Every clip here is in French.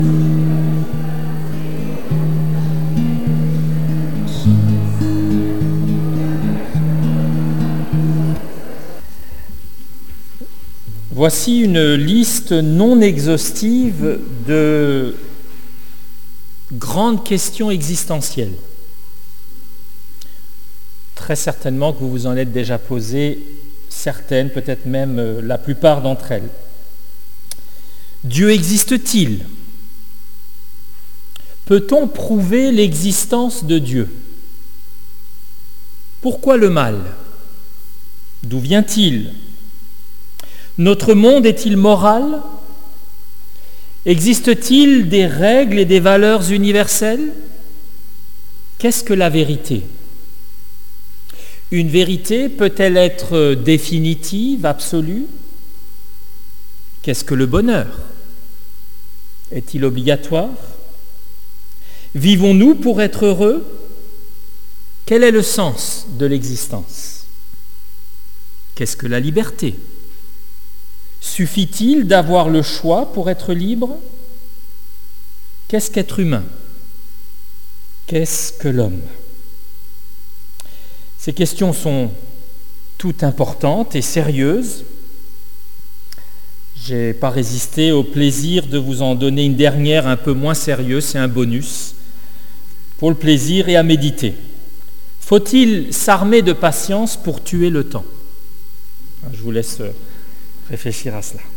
Voici une liste non exhaustive de grandes questions existentielles. Très certainement que vous vous en êtes déjà posé certaines, peut-être même la plupart d'entre elles. Dieu existe-t-il ? Peut-on prouver l'existence de Dieu ? Pourquoi le mal ? D'où vient-il ? Notre monde est-il moral ? Existe-t-il des règles et des valeurs universelles ? Qu'est-ce que la vérité ? Une vérité peut-elle être définitive, absolue ? Qu'est-ce que le bonheur ? Est-il obligatoire ? Vivons-nous pour être heureux ? Quel est le sens de l'existence ? Qu'est-ce que la liberté ? Suffit-il d'avoir le choix pour être libre ? Qu'est-ce qu'être humain ? Qu'est-ce que l'homme ? Ces questions sont toutes importantes et sérieuses. Je n'ai pas résisté au plaisir de vous en donner une dernière un peu moins sérieuse, c'est un bonus, pour le plaisir et à méditer. Faut-il s'armer de patience pour tuer le temps ? Je vous laisse réfléchir à cela.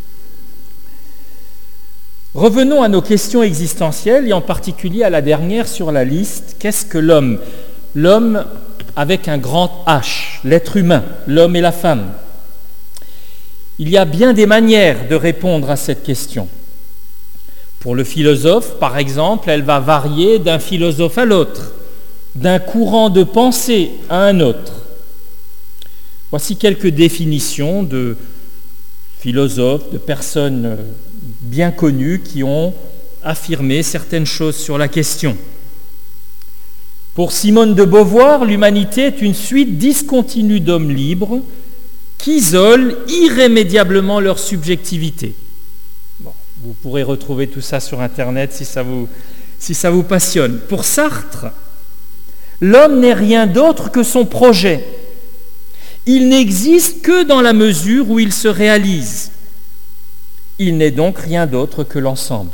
Revenons à nos questions existentielles et en particulier à la dernière sur la liste. Qu'est-ce que l'homme ? L'homme avec un grand H, l'être humain, l'homme et la femme. Il y a bien des manières de répondre à cette question. Pour le philosophe, par exemple, elle va varier d'un philosophe à l'autre, d'un courant de pensée à un autre. Voici quelques définitions de philosophes, de personnes bien connues qui ont affirmé certaines choses sur la question. Pour Simone de Beauvoir, l'humanité est une suite discontinue d'hommes libres qui isolent irrémédiablement leur subjectivité. Bon, vous pourrez retrouver tout ça sur Internet si ça vous passionne. Pour Sartre, l'homme n'est rien d'autre que son projet. Il n'existe que dans la mesure où il se réalise. Il n'est donc rien d'autre que l'ensemble.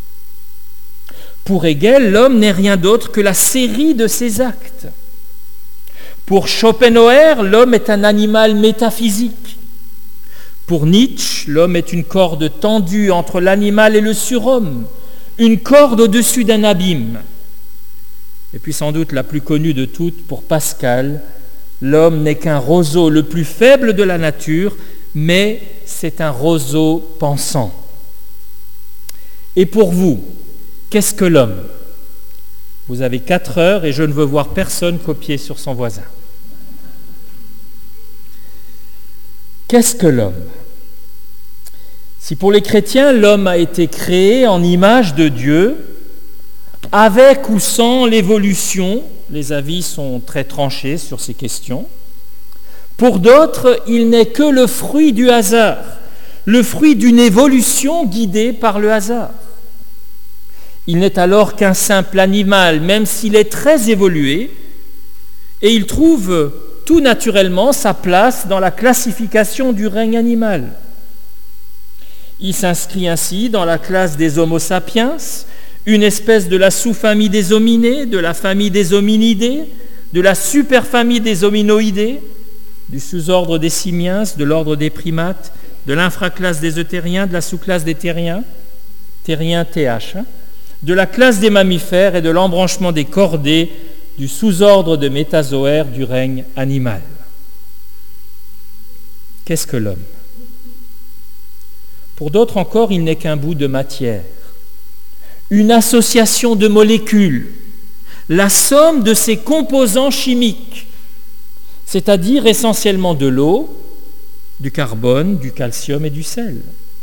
Pour Hegel, l'homme n'est rien d'autre que la série de ses actes. Pour Schopenhauer, l'homme est un animal métaphysique. Pour Nietzsche, l'homme est une corde tendue entre l'animal et le surhomme, une corde au-dessus d'un abîme. Et puis sans doute la plus connue de toutes, pour Pascal, l'homme n'est qu'un roseau le plus faible de la nature, mais c'est un roseau pensant. Et pour vous, qu'est-ce que l'homme ? Vous avez 4 heures et je ne veux voir personne copier sur son voisin. Qu'est-ce que l'homme ? Si pour les chrétiens, l'homme a été créé en image de Dieu, avec ou sans l'évolution, les avis sont très tranchés sur ces questions. Pour d'autres, il n'est que le fruit du hasard, le fruit d'une évolution guidée par le hasard. Il n'est alors qu'un simple animal, même s'il est très évolué, et il trouve tout naturellement sa place dans la classification du règne animal. Il s'inscrit ainsi dans la classe des Homo sapiens, une espèce de la sous-famille des hominés, de la famille des hominidés, de la superfamille des hominoïdés, du sous-ordre des simiens, de l'ordre des primates, de l'infraclasse des euthériens, de la sous-classe des terriens, terriens TH, de la classe des mammifères et de l'embranchement des chordés, du sous-ordre de métazoaires du règne animal. Qu'est-ce que l'homme ? Pour d'autres encore, il n'est qu'un bout de matière, une association de molécules, la somme de ses composants chimiques, c'est-à-dire essentiellement de l'eau, du carbone, du calcium et du sel.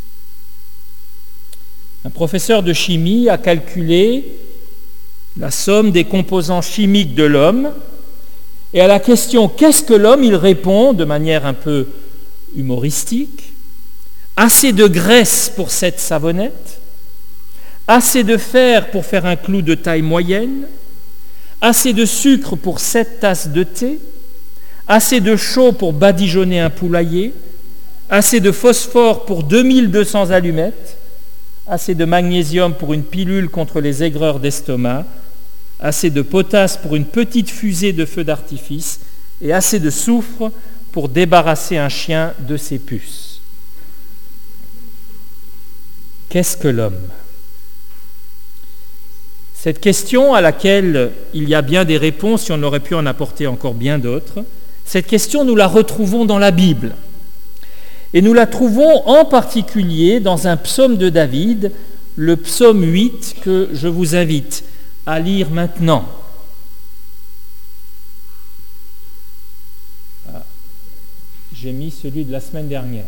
Un professeur de chimie a calculé la somme des composants chimiques de l'homme, et à la question « Qu'est-ce que l'homme ?», il répond de manière un peu humoristique « Assez de graisse pour cette savonnette, assez de fer pour faire un clou de taille moyenne, assez de sucre pour 7 tasses de thé, assez de chaux pour badigeonner un poulailler, assez de phosphore pour 2200 allumettes, assez de magnésium pour une pilule contre les aigreurs d'estomac, assez de potasse pour une petite fusée de feu d'artifice et assez de soufre pour débarrasser un chien de ses puces. Qu'est-ce que l'homme ? Cette question à laquelle il y a bien des réponses, et on aurait pu en apporter encore bien d'autres, cette question nous la retrouvons dans la Bible. Et nous la trouvons en particulier dans un psaume de David, le psaume 8, que je vous invite à lire maintenant. Ah, j'ai mis celui de la semaine dernière.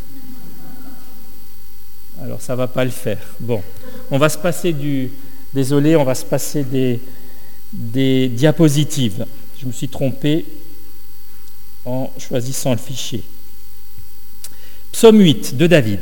Alors ça ne va pas le faire. Bon, on va se passer Désolé, on va se passer des diapositives. Je me suis trompé en choisissant le fichier. Psaume 8 de David.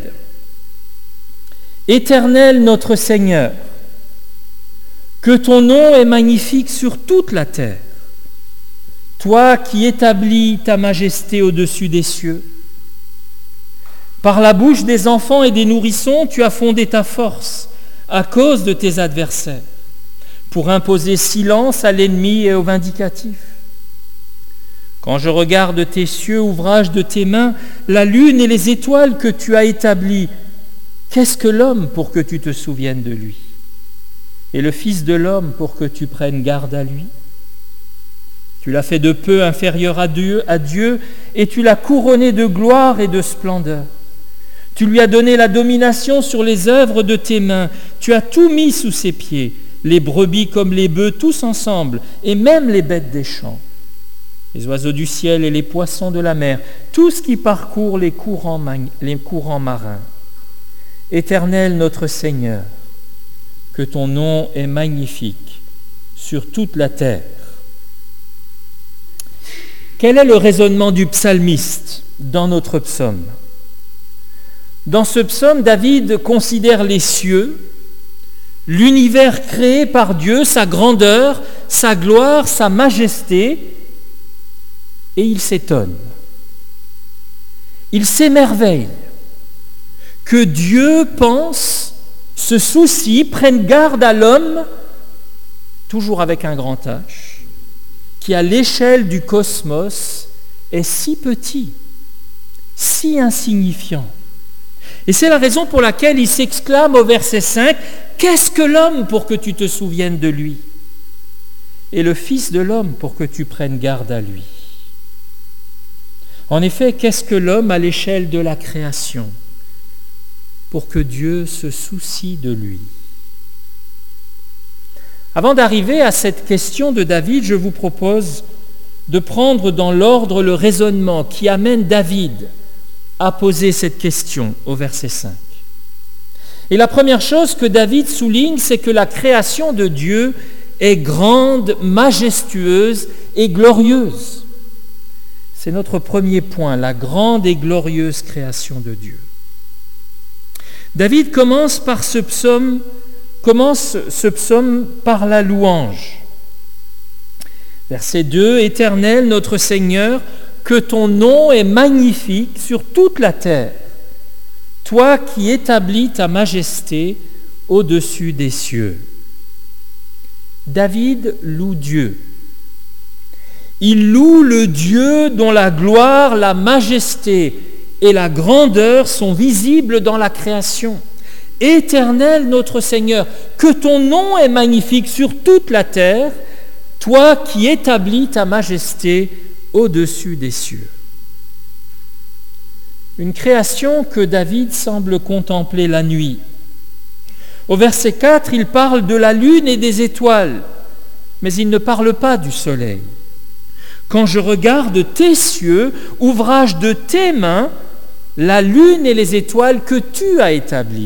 Éternel notre Seigneur, que ton nom est magnifique sur toute la terre, toi qui établis ta majesté au-dessus des cieux. Par la bouche des enfants et des nourrissons, tu as fondé ta force à cause de tes adversaires, pour imposer silence à l'ennemi et au vindicatif. Quand je regarde tes cieux, ouvrage de tes mains, la lune et les étoiles que tu as établies, qu'est-ce que l'homme pour que tu te souviennes de lui? Et le Fils de l'homme pour que tu prennes garde à lui? Tu l'as fait de peu inférieur à Dieu, et tu l'as couronné de gloire et de splendeur. Tu lui as donné la domination sur les œuvres de tes mains. Tu as tout mis sous ses pieds, les brebis comme les bœufs, tous ensemble, et même les bêtes des champs, les oiseaux du ciel et les poissons de la mer, tout ce qui parcourt les courants marins. Éternel notre Seigneur, que ton nom est magnifique sur toute la terre. Quel est le raisonnement du psalmiste dans notre psaume? Dans ce psaume, David considère les cieux, l'univers créé par Dieu, sa grandeur, sa gloire, sa majesté, et il s'étonne. Il s'émerveille que Dieu pense, se soucie, prenne garde à l'homme, toujours avec un grand H, qui à l'échelle du cosmos est si petit, si insignifiant. Et c'est la raison pour laquelle il s'exclame au verset 5, « Qu'est-ce que l'homme pour que tu te souviennes de lui? Et le Fils de l'homme pour que tu prennes garde à lui. » En effet, qu'est-ce que l'homme à l'échelle de la création pour que Dieu se soucie de lui? Avant d'arriver à cette question de David, je vous propose de prendre dans l'ordre le raisonnement qui amène David à poser cette question au verset 5. Et la première chose que David souligne, c'est que la création de Dieu est grande, majestueuse et glorieuse. C'est notre premier point, la grande et glorieuse création de Dieu. David commence ce psaume par la louange. Verset 2, « Éternel notre Seigneur, que ton nom est magnifique sur toute la terre, toi qui établis ta majesté au-dessus des cieux. » David loue Dieu. Il loue le Dieu dont la gloire, la majesté et la grandeur sont visibles dans la création. Éternel notre Seigneur, que ton nom est magnifique sur toute la terre, toi qui établis ta majesté au-dessus des cieux. Une création que David semble contempler la nuit. Au verset 4, il parle de la lune et des étoiles, mais il ne parle pas du soleil. Quand je regarde tes cieux, ouvrage de tes mains, la lune et les étoiles que tu as établies.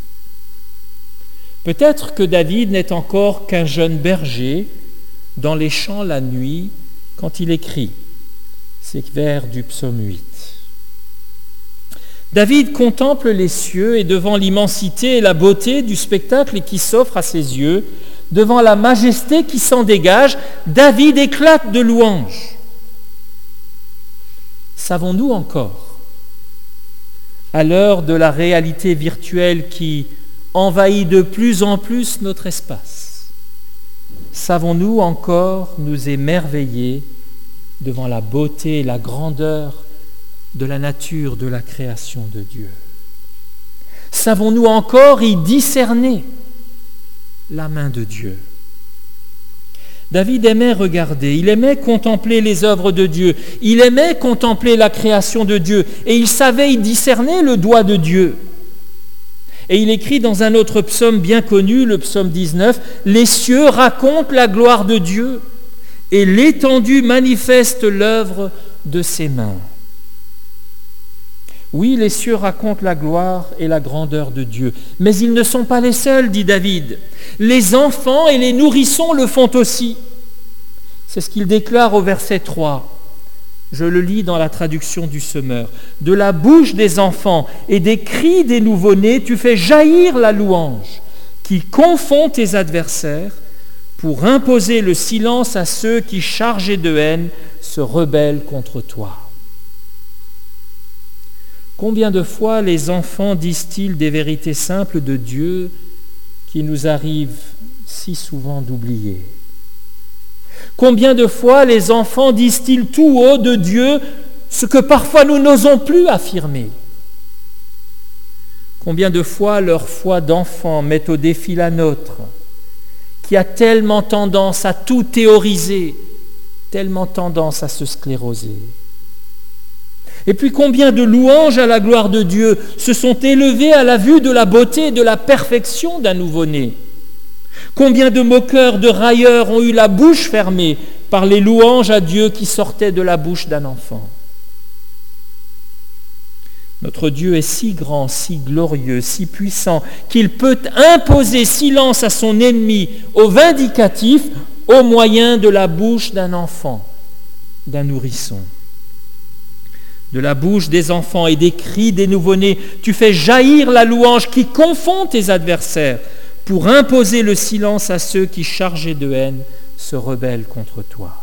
Peut-être que David n'est encore qu'un jeune berger dans les champs la nuit quand il écrit ces vers du psaume 8. David contemple les cieux et devant l'immensité et la beauté du spectacle qui s'offre à ses yeux, devant la majesté qui s'en dégage, David éclate de louanges. Savons-nous encore, à l'heure de la réalité virtuelle qui envahit de plus en plus notre espace, savons-nous encore nous émerveiller devant la beauté et la grandeur de la nature, de la création de Dieu? Savons-nous encore y discerner la main de Dieu? David aimait regarder, il aimait contempler les œuvres de Dieu, il aimait contempler la création de Dieu, et il savait y discerner le doigt de Dieu. Et il écrit dans un autre psaume bien connu, le psaume 19, « Les cieux racontent la gloire de Dieu, et l'étendue manifeste l'œuvre de ses mains. » Oui, les cieux racontent la gloire et la grandeur de Dieu, mais ils ne sont pas les seuls, dit David. Les enfants et les nourrissons le font aussi. C'est ce qu'il déclare au verset 3. Je le lis dans la traduction du Semeur. De la bouche des enfants et des cris des nouveau-nés, tu fais jaillir la louange qui confond tes adversaires pour imposer le silence à ceux qui, chargés de haine, se rebellent contre toi. Combien de fois les enfants disent-ils des vérités simples de Dieu qui nous arrivent si souvent d'oublier? Combien de fois les enfants disent-ils tout haut de Dieu ce que parfois nous n'osons plus affirmer? Combien de fois leur foi d'enfant met au défi la nôtre, qui a tellement tendance à tout théoriser, tellement tendance à se scléroser? Et puis combien de louanges à la gloire de Dieu se sont élevées à la vue de la beauté et de la perfection d'un nouveau-né? Combien de moqueurs, de railleurs ont eu la bouche fermée par les louanges à Dieu qui sortaient de la bouche d'un enfant? Notre Dieu est si grand, si glorieux, si puissant, qu'il peut imposer silence à son ennemi au vindicatif au moyen de la bouche d'un enfant, d'un nourrisson. De la bouche des enfants et des cris des nouveau-nés, tu fais jaillir la louange qui confond tes adversaires pour imposer le silence à ceux qui, chargés de haine, se rebellent contre toi.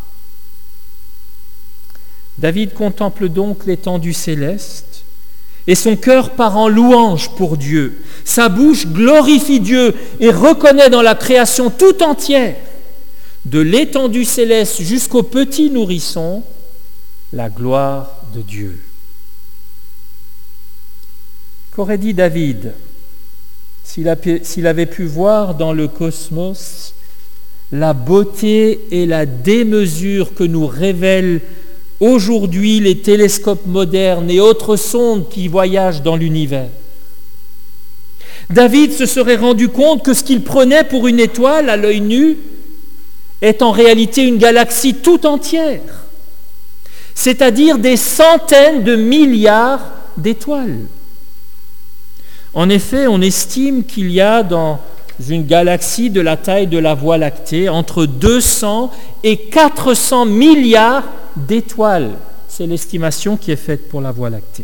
David contemple donc l'étendue céleste et son cœur part en louange pour Dieu. Sa bouche glorifie Dieu et reconnaît dans la création tout entière, de l'étendue céleste jusqu'au petit nourrisson, la gloire de Dieu. Qu'aurait dit David s'il avait pu voir dans le cosmos la beauté et la démesure que nous révèlent aujourd'hui les télescopes modernes et autres sondes qui voyagent dans l'univers? David se serait rendu compte que ce qu'il prenait pour une étoile à l'œil nu est en réalité une galaxie tout entière, c'est-à-dire des centaines de milliards d'étoiles. En effet, on estime qu'il y a dans une galaxie de la taille de la Voie lactée entre 200 et 400 milliards d'étoiles. C'est l'estimation qui est faite pour la Voie lactée.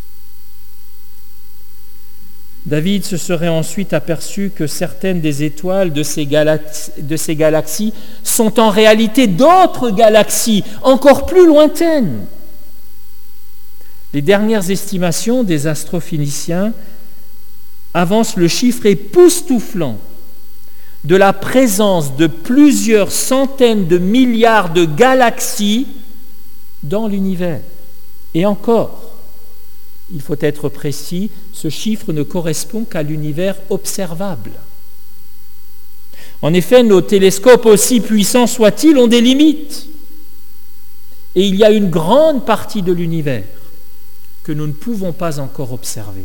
David se serait ensuite aperçu que certaines des étoiles de ces galaxies sont en réalité d'autres galaxies encore plus lointaines. Les dernières estimations des astrophysiciens avancent le chiffre époustouflant de la présence de plusieurs centaines de milliards de galaxies dans l'univers. Et encore, il faut être précis, ce chiffre ne correspond qu'à l'univers observable. En effet, nos télescopes, aussi puissants soient-ils, ont des limites. Et il y a une grande partie de l'univers que nous ne pouvons pas encore observer.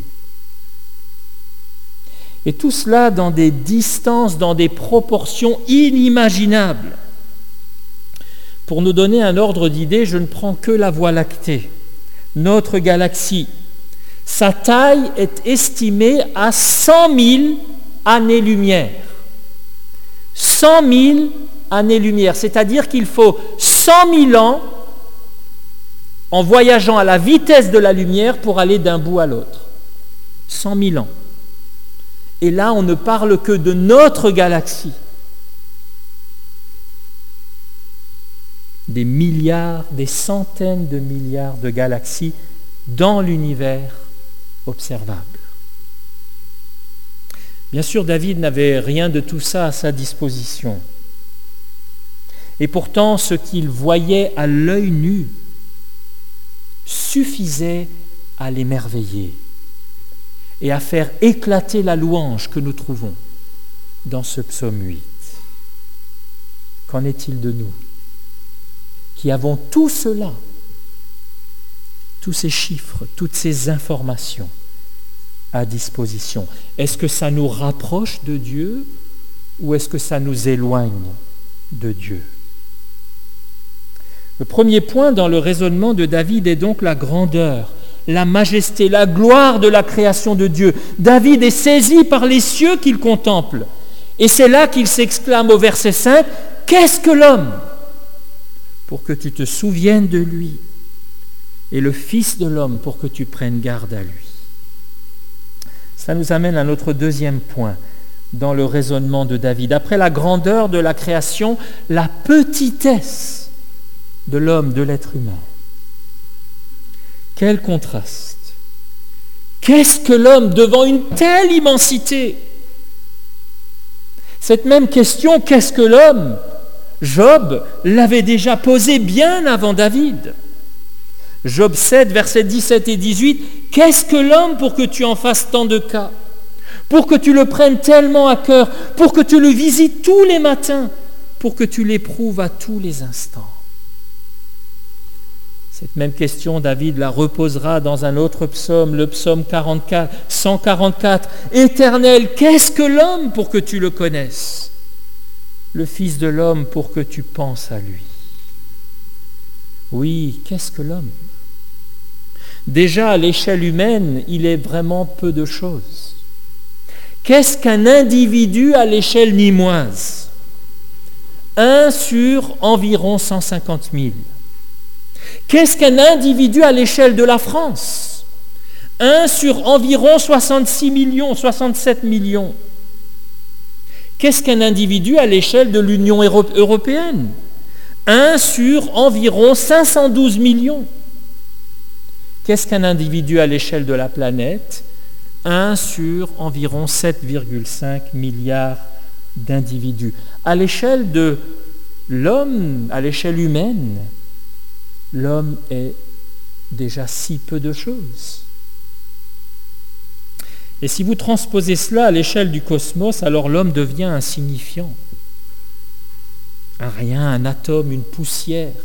Et tout cela dans des distances, dans des proportions inimaginables. Pour nous donner un ordre d'idée, je ne prends que la Voie lactée, notre galaxie. Sa taille est estimée à 100 000 années-lumière. 100 000 années-lumière, c'est-à-dire qu'il faut 100 000 ans en voyageant à la vitesse de la lumière pour aller d'un bout à l'autre. 100 000 ans. Et là, on ne parle que de notre galaxie. Des milliards, des centaines de milliards de galaxies dans l'univers observable. Bien sûr, David n'avait rien de tout ça à sa disposition. Et pourtant, ce qu'il voyait à l'œil nu suffisait à l'émerveiller et à faire éclater la louange que nous trouvons dans ce psaume 8. Qu'en est-il de nous, qui avons tout cela, tous ces chiffres, toutes ces informations à disposition? Est-ce que ça nous rapproche de Dieu ou est-ce que ça nous éloigne de Dieu? Le premier point dans le raisonnement de David est donc la grandeur, la majesté, la gloire de la création de Dieu. David est saisi par les cieux qu'il contemple. Et c'est là qu'il s'exclame au verset 5, « Qu'est-ce que l'homme pour que tu te souviennes de lui, et le Fils de l'homme pour que tu prennes garde à lui ?» Ça nous amène à notre deuxième point dans le raisonnement de David. Après la grandeur de la création, la petitesse de l'homme, de l'être humain. Quel contraste! Qu'est-ce que l'homme devant une telle immensité? Cette même question, qu'est-ce que l'homme? Job l'avait déjà posée bien avant David. Job 7, versets 17 et 18, « Qu'est-ce que l'homme pour que tu en fasses tant de cas? Pour que tu le prennes tellement à cœur, pour que tu le visites tous les matins, pour que tu l'éprouves à tous les instants. » Cette même question, David la reposera dans un autre psaume, le psaume 144. « Éternel, qu'est-ce que l'homme pour que tu le connaisses? Le Fils de l'homme pour que tu penses à lui. » Oui, qu'est-ce que l'homme? Déjà, à l'échelle humaine, il est vraiment peu de choses. Qu'est-ce qu'un individu à l'échelle nîmoise? 1 sur environ 150 000. Qu'est-ce qu'un individu à l'échelle de la France? 1 sur environ 66 millions, 67 millions. Qu'est-ce qu'un individu à l'échelle de l'Union européenne? 1 sur environ 512 millions. Qu'est-ce qu'un individu à l'échelle de la planète? 1 sur environ 7,5 milliards d'individus. À l'échelle de l'homme, à l'échelle humaine, l'homme est déjà si peu de choses. Et si vous transposez cela à l'échelle du cosmos, alors l'homme devient insignifiant. Un rien, un atome, une poussière.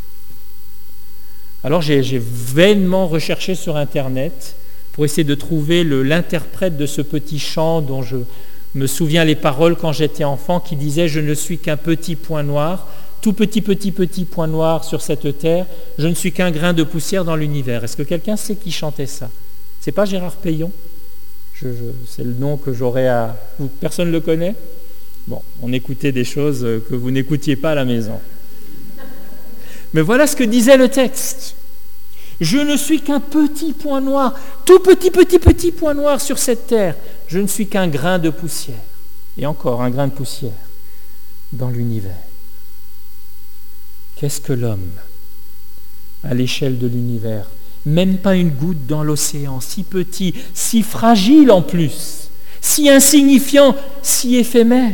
Alors j'ai vainement recherché sur Internet pour essayer de trouver l'interprète de ce petit chant dont je me souviens les paroles quand j'étais enfant, qui disait « Je ne suis qu'un petit point noir, tout petit point noir sur cette terre, je ne suis qu'un grain de poussière dans l'univers. » Est-ce que quelqu'un sait qui chantait ça? C'est pas Gérard Payon? C'est le nom que j'aurais à... Personne ne le connaît? Bon, on écoutait des choses que vous n'écoutiez pas à la maison. Mais voilà ce que disait le texte. Je ne suis qu'un petit point noir, tout petit point noir sur cette terre. Je ne suis qu'un grain de poussière. Et encore un grain de poussière dans l'univers. Qu'est-ce que l'homme à l'échelle de l'univers? Même pas une goutte dans l'océan, si petit, si fragile en plus, si insignifiant, si éphémère.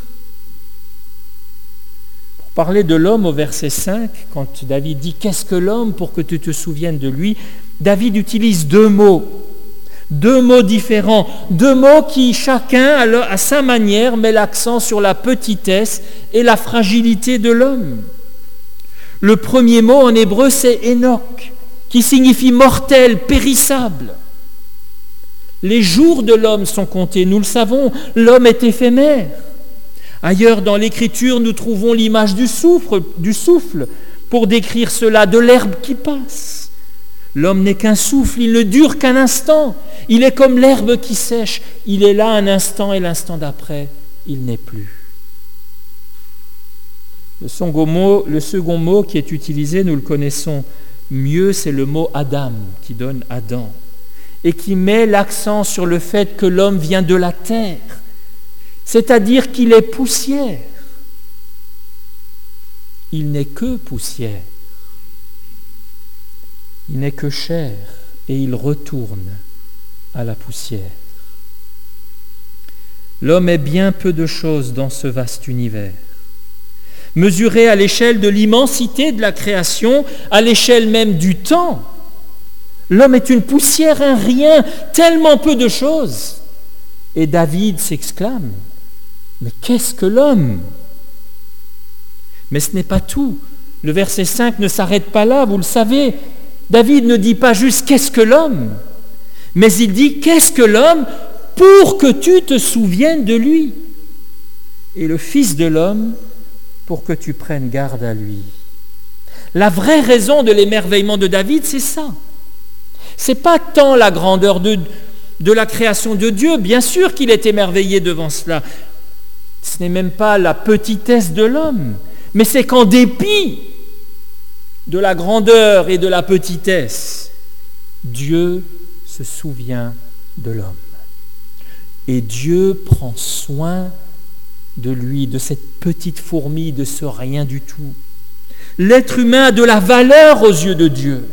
Pour parler de l'homme au verset 5, quand David dit « Qu'est-ce que l'homme pour que tu te souviennes de lui ?» David utilise deux mots différents, deux mots qui chacun à sa manière met l'accent sur la petitesse et la fragilité de l'homme. Le premier mot en hébreu c'est Enoch, qui signifie mortel, périssable. Les jours de l'homme sont comptés, nous le savons, l'homme est éphémère. Ailleurs dans l'Écriture, nous trouvons l'image du souffle pour décrire cela, de l'herbe qui passe. L'homme n'est qu'un souffle, il ne dure qu'un instant. Il est comme l'herbe qui sèche, il est là un instant et l'instant d'après, il n'est plus. Le second mot qui est utilisé, nous le connaissons Mieux, c'est le mot Adam qui donne Adam et qui met l'accent sur le fait que l'homme vient de la terre, c'est-à-dire qu'il est poussière. Il n'est que poussière. Il n'est que chair et il retourne à la poussière. L'homme est bien peu de choses dans ce vaste univers. Mesuré à l'échelle de l'immensité de la création, à l'échelle même du temps, l'homme est une poussière, un rien, tellement peu de choses. Et David s'exclame, mais qu'est-ce que l'homme ? Mais ce n'est pas tout. Le verset 5 ne s'arrête pas là, vous le savez. David ne dit pas juste « qu'est-ce que l'homme ?» mais il dit « qu'est-ce que l'homme pour que tu te souviennes de lui ?» et le Fils de l'homme pour que tu prennes garde à lui. La vraie raison de l'émerveillement de David, c'est ça. Ce n'est pas tant la grandeur de la création de Dieu, bien sûr qu'il est émerveillé devant cela. Ce n'est même pas la petitesse de l'homme, mais c'est qu'en dépit de la grandeur et de la petitesse, Dieu se souvient de l'homme. Et Dieu prend soin de lui, de cette petite fourmi, de ce rien du tout. L'être humain a de la valeur aux yeux de Dieu.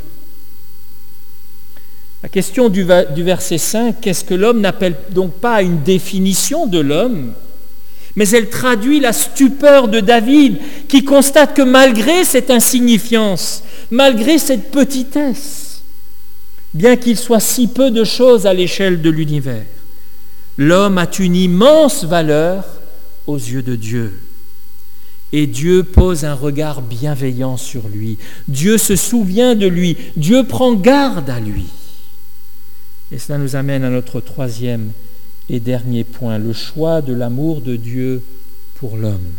La question du verset 5, qu'est-ce que l'homme, n'appelle donc pas à une définition de l'homme, mais elle traduit la stupeur de David qui constate que malgré cette insignifiance, malgré cette petitesse, bien qu'il soit si peu de choses à l'échelle de l'univers, l'homme a une immense valeur aux yeux de Dieu. Et Dieu pose un regard bienveillant sur lui. Dieu se souvient de lui. Dieu prend garde à lui. Et cela nous amène à notre troisième et dernier point, le choix de l'amour de Dieu pour l'homme.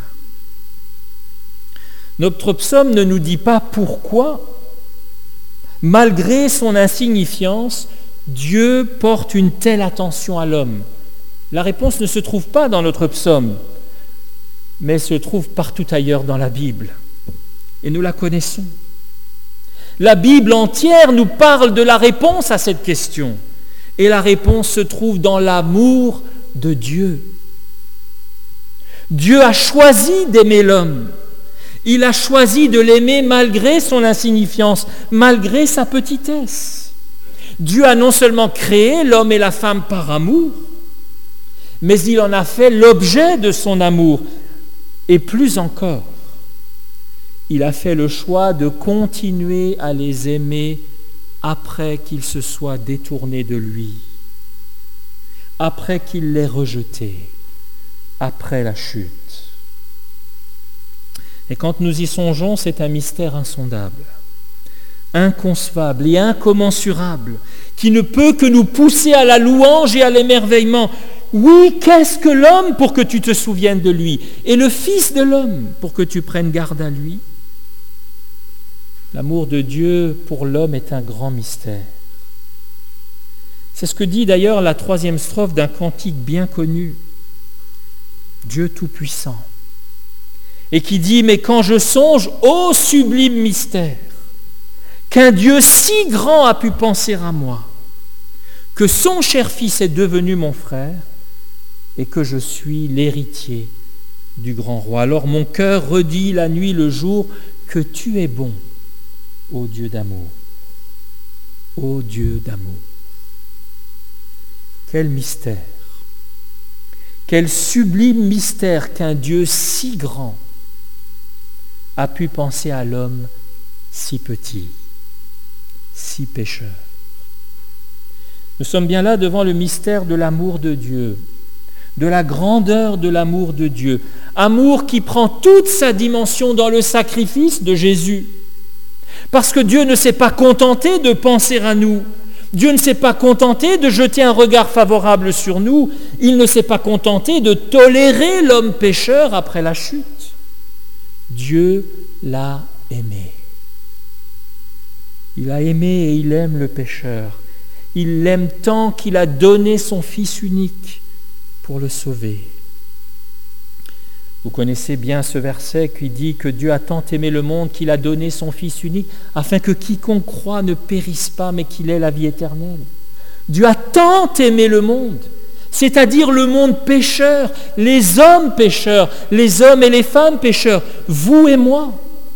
Notre psaume ne nous dit pas pourquoi, malgré son insignifiance, Dieu porte une telle attention à l'homme. La réponse ne se trouve pas dans notre psaume, mais se trouve partout ailleurs dans la Bible. Et nous la connaissons. La Bible entière nous parle de la réponse à cette question. Et la réponse se trouve dans l'amour de Dieu. Dieu a choisi d'aimer l'homme. Il a choisi de l'aimer malgré son insignifiance, malgré sa petitesse. Dieu a non seulement créé l'homme et la femme par amour, mais il en a fait l'objet de son amour. Et plus encore, il a fait le choix de continuer à les aimer après qu'il se soit détourné de lui, après qu'il l'ait rejeté, après la chute. Et quand nous y songeons, c'est un mystère insondable, inconcevable et incommensurable, qui ne peut que nous pousser à la louange et à l'émerveillement. Oui, qu'est-ce que l'homme pour que tu te souviennes de lui, et le Fils de l'homme pour que tu prennes garde à lui? L'amour de Dieu pour l'homme est un grand mystère. C'est ce que dit d'ailleurs la 3e strophe d'un cantique bien connu, Dieu Tout-Puissant, et qui dit « Mais quand je songe au sublime mystère, qu'un Dieu si grand a pu penser à moi, que son cher Fils est devenu mon frère, et que je suis l'héritier du grand roi. Alors mon cœur redit la nuit, le jour, que tu es bon, ô Dieu d'amour, ô Dieu d'amour. » Quel mystère, quel sublime mystère qu'un Dieu si grand a pu penser à l'homme si petit, si pécheur. Nous sommes bien là devant le mystère de l'amour de Dieu, de la grandeur de l'amour de Dieu, amour qui prend toute sa dimension dans le sacrifice de Jésus. Parce que Dieu ne s'est pas contenté de penser à nous, Dieu ne s'est pas contenté de jeter un regard favorable sur nous, il ne s'est pas contenté de tolérer l'homme pécheur après la chute. Dieu l'a aimé. Il a aimé et il aime le pécheur. Il l'aime tant qu'il a donné son Fils unique pour le sauver. Vous connaissez bien ce verset qui dit que Dieu a tant aimé le monde qu'il a donné son Fils unique afin que quiconque croit ne périsse pas mais qu'il ait la vie éternelle. Dieu a tant aimé le monde, c'est-à-dire le monde pécheur, les hommes pécheurs, les hommes et les femmes pécheurs, vous et moi.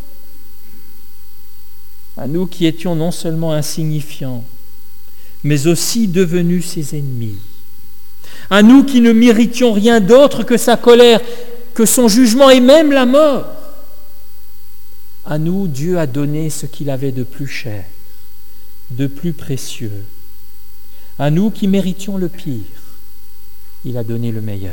À nous qui étions non seulement insignifiants, mais aussi devenus ses ennemis. À nous qui ne méritions rien d'autre que sa colère, que son jugement et même la mort. À nous, Dieu a donné ce qu'il avait de plus cher, de plus précieux. À nous qui méritions le pire, il a donné le meilleur.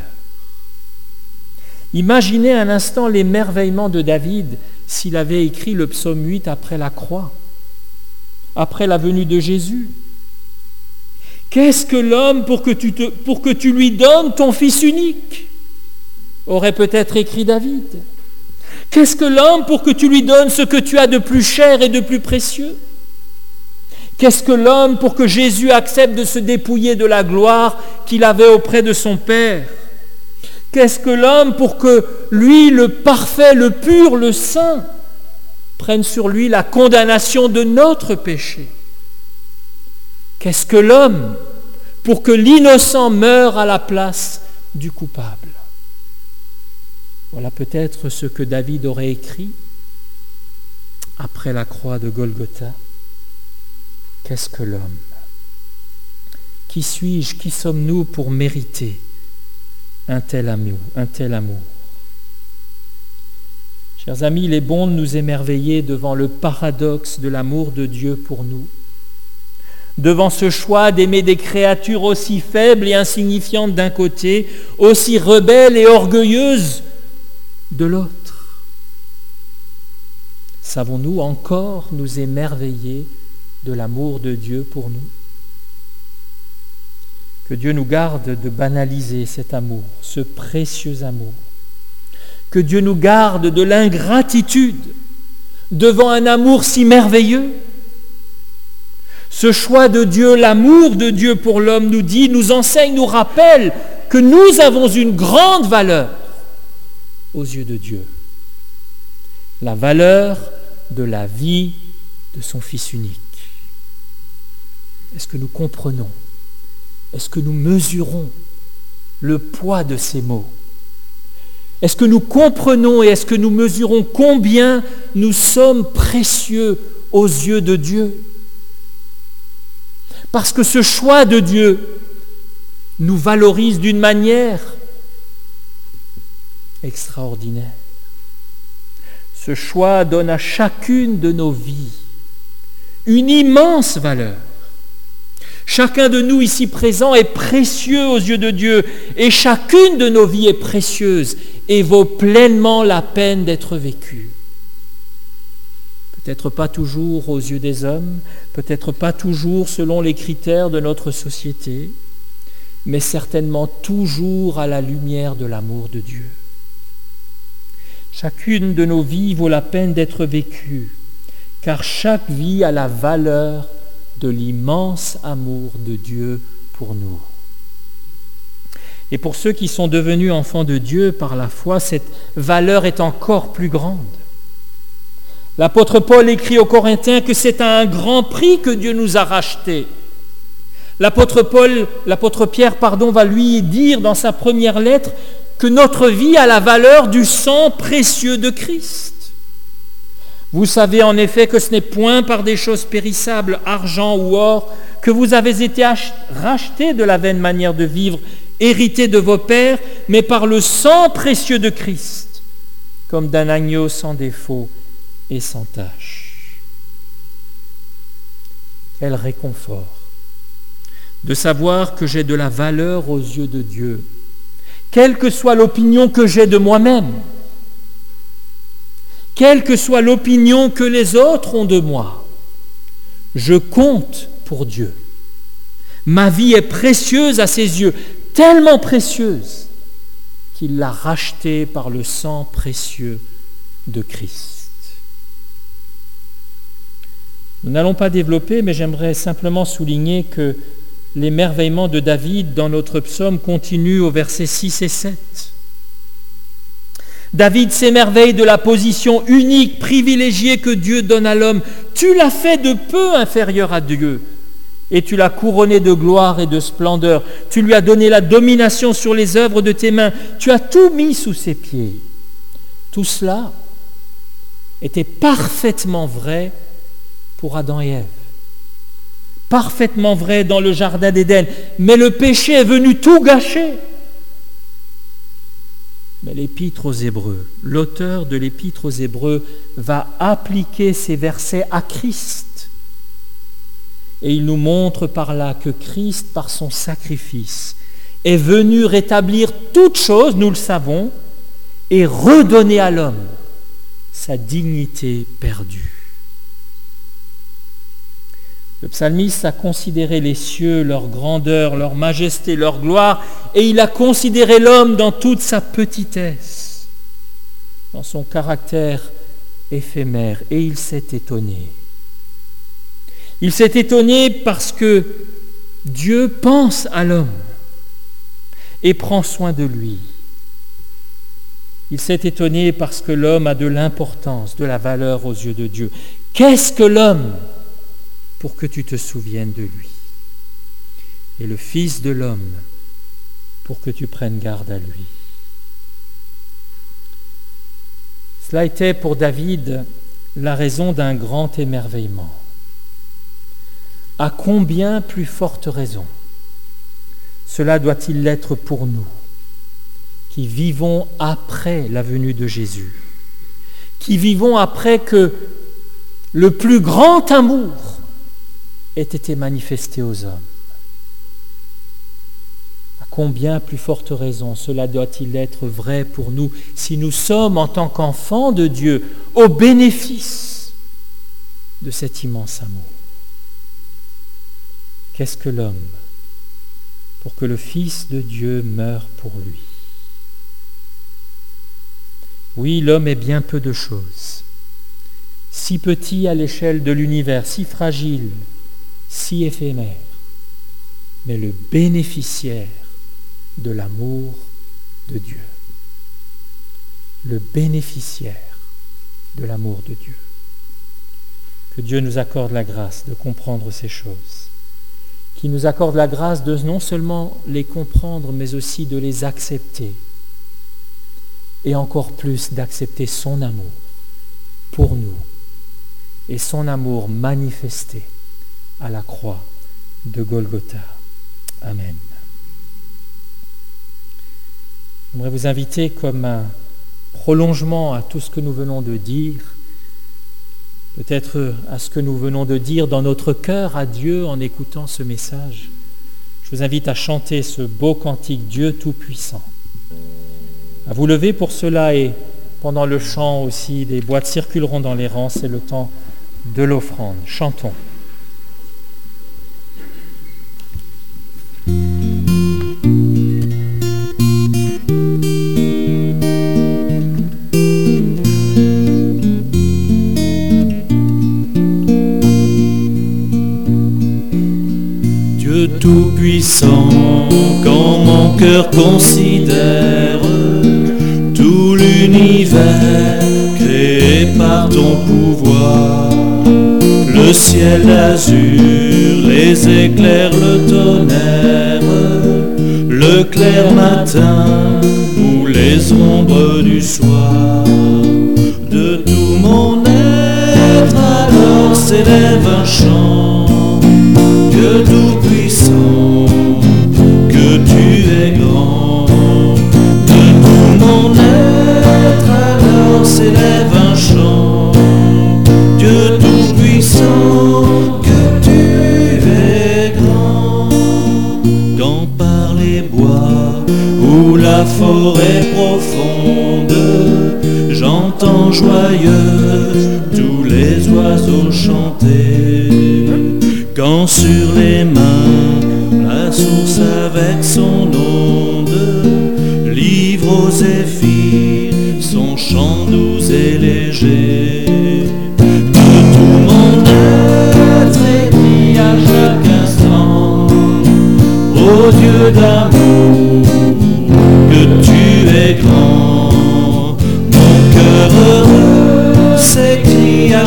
Imaginez un instant l'émerveillement de David s'il avait écrit le psaume 8 après la croix, après la venue de Jésus. Qu'est-ce que l'homme pour que tu lui donnes ton Fils unique ? Aurait peut-être écrit David. Qu'est-ce que l'homme pour que tu lui donnes ce que tu as de plus cher et de plus précieux ? Qu'est-ce que l'homme pour que Jésus accepte de se dépouiller de la gloire qu'il avait auprès de son Père ? Qu'est-ce que l'homme pour que lui, le parfait, le pur, le saint, prenne sur lui la condamnation de notre péché ? Qu'est-ce que l'homme pour que l'innocent meure à la place du coupable ? Voilà peut-être ce que David aurait écrit après la croix de Golgotha. Qu'est-ce que l'homme ? Qui suis-je, qui sommes-nous pour mériter un tel amour ? Chers amis, il est bon de nous émerveiller devant le paradoxe de l'amour de Dieu pour nous, devant ce choix d'aimer des créatures aussi faibles et insignifiantes d'un côté, aussi rebelles et orgueilleuses de l'autre. Savons-nous encore nous émerveiller de l'amour de Dieu pour nous ? Que Dieu nous garde de banaliser cet amour, ce précieux amour. Que Dieu nous garde de l'ingratitude devant un amour si merveilleux. Ce choix de Dieu, l'amour de Dieu pour l'homme nous enseigne, nous rappelle que nous avons une grande valeur aux yeux de Dieu. La valeur de la vie de son Fils unique. Est-ce que nous comprenons ? Est-ce que nous mesurons le poids de ces mots ? Est-ce que nous comprenons et est-ce que nous mesurons combien nous sommes précieux aux yeux de Dieu ? Parce que ce choix de Dieu nous valorise d'une manière extraordinaire. Ce choix donne à chacune de nos vies une immense valeur. Chacun de nous ici présent est précieux aux yeux de Dieu et chacune de nos vies est précieuse et vaut pleinement la peine d'être vécue. Peut-être pas toujours aux yeux des hommes, peut-être pas toujours selon les critères de notre société, mais certainement toujours à la lumière de l'amour de Dieu. Chacune de nos vies vaut la peine d'être vécue, car chaque vie a la valeur de l'immense amour de Dieu pour nous. Et pour ceux qui sont devenus enfants de Dieu par la foi, cette valeur est encore plus grande. L'apôtre Paul écrit aux Corinthiens que c'est à un grand prix que Dieu nous a rachetés. L'apôtre Pierre, va lui dire dans sa première lettre que notre vie a la valeur du sang précieux de Christ. Vous savez en effet que ce n'est point par des choses périssables, argent ou or, que vous avez été rachetés de la vaine manière de vivre, hérités de vos pères, mais par le sang précieux de Christ, comme d'un agneau sans défaut et sans tache. Quel réconfort de savoir que j'ai de la valeur aux yeux de Dieu, quelle que soit l'opinion que j'ai de moi-même, quelle que soit l'opinion que les autres ont de moi, je compte pour Dieu. Ma vie est précieuse à ses yeux, tellement précieuse qu'il l'a rachetée par le sang précieux de Christ. Nous n'allons pas développer, mais j'aimerais simplement souligner que l'émerveillement de David dans notre psaume continue au versets 6 et 7. David s'émerveille de la position unique, privilégiée que Dieu donne à l'homme. Tu l'as fait de peu inférieur à Dieu et tu l'as couronné de gloire et de splendeur. Tu lui as donné la domination sur les œuvres de tes mains. Tu as tout mis sous ses pieds. Tout cela était parfaitement vrai pour Adam et Ève. Parfaitement vrai dans le jardin d'Éden. Mais le péché est venu tout gâcher. Mais l'Épître aux Hébreux, l'auteur de l'Épître aux Hébreux va appliquer ces versets à Christ. Et il nous montre par là que Christ, par son sacrifice, est venu rétablir toutes choses, nous le savons, et redonner à l'homme sa dignité perdue. Le psalmiste a considéré les cieux, leur grandeur, leur majesté, leur gloire, et il a considéré l'homme dans toute sa petitesse, dans son caractère éphémère, et il s'est étonné. Il s'est étonné parce que Dieu pense à l'homme et prend soin de lui. Il s'est étonné parce que l'homme a de l'importance, de la valeur aux yeux de Dieu. Qu'est-ce que l'homme pour que tu te souviennes de lui? Et le Fils de l'homme pour que tu prennes garde à lui. Cela était pour David la raison d'un grand émerveillement. À combien plus forte raison cela doit-il l'être pour nous, qui vivons après la venue de Jésus, qui vivons après que le plus grand amour ait été manifesté aux hommes. À combien plus forte raison cela doit-il être vrai pour nous si nous sommes en tant qu'enfants de Dieu au bénéfice de cet immense amour. Qu'est-ce que l'homme pour que le Fils de Dieu meure pour lui? Oui, l'homme est bien peu de choses, si petit à l'échelle de l'univers, si fragile, si éphémère, mais le bénéficiaire de l'amour de Dieu. Le bénéficiaire de l'amour de Dieu. Que Dieu nous accorde la grâce de comprendre ces choses, qu'il nous accorde la grâce de non seulement les comprendre, mais aussi de les accepter, et encore plus d'accepter son amour pour nous, et son amour manifesté à la croix de Golgotha. Amen. J'aimerais vous inviter comme un prolongement à tout ce que nous venons de dire, peut-être à ce que nous venons de dire dans notre cœur à Dieu en écoutant ce message. Je vous invite à chanter ce beau cantique, Dieu Tout-Puissant. À vous lever pour cela, et pendant le chant aussi, des boîtes circuleront dans les rangs, c'est le temps de l'offrande. Chantons. Dieu Tout-Puissant, quand mon cœur considère tout l'univers créé par ton pouvoir, le ciel d'azur, les éclairs, le tonnerre, le clair matin ou les ombres du soir, de tout mon être alors s'élève un chant. Dieu Tout-Puissant, que tu es grand, de tout mon être alors s'élève un chant. Dieu Tout-Puissant, que tu es grand. Quand par les bois ou la forêt profonde, j'entends joyeux tous les oiseaux chanter. Quand sur les mains la source avec son onde livre aux zéphyrs son chant doux et léger, de tout mon être écrit à chaque instant, ô Dieu d'amour, que tu es grand,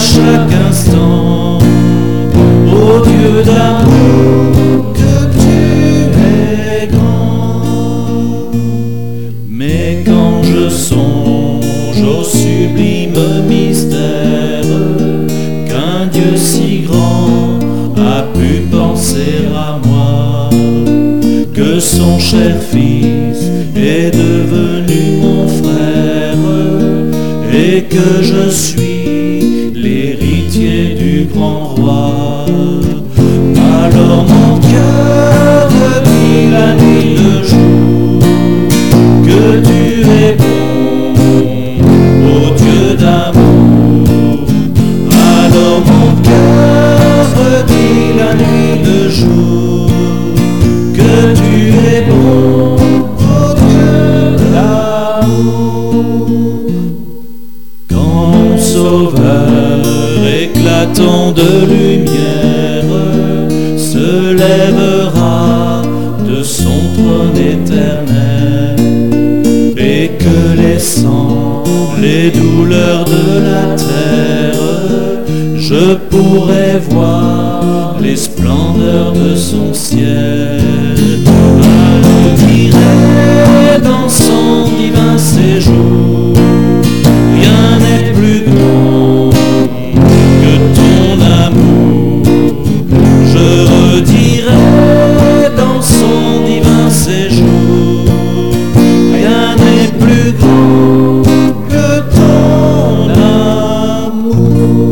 chaque instant. Ô Dieu d'amour, que tu es grand. Mais quand je songe au sublime mystère qu'un Dieu si grand a pu penser à moi, que son cher Fils est devenu mon frère et que je suis l'héritier du grand roi, alors mon cœur vit la nuit le jour que tu es bon, ô Dieu d'amour. Alors mon cœur dit la nuit le jour que tu es bon, ô Dieu d'amour. Quand mon Sauveur éclatant de lumière se lèvera de son trône éternel, et que laissant les douleurs de la terre, je pourrai voir les splendeurs de son ciel. Je dirai dans son divin séjour, rien n'est plus grand que ton amour. Je redirai dans son divin séjour, rien n'est plus grand que ton amour.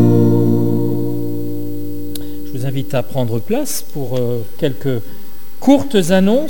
Je vous invite à prendre place pour quelques courtes annonces.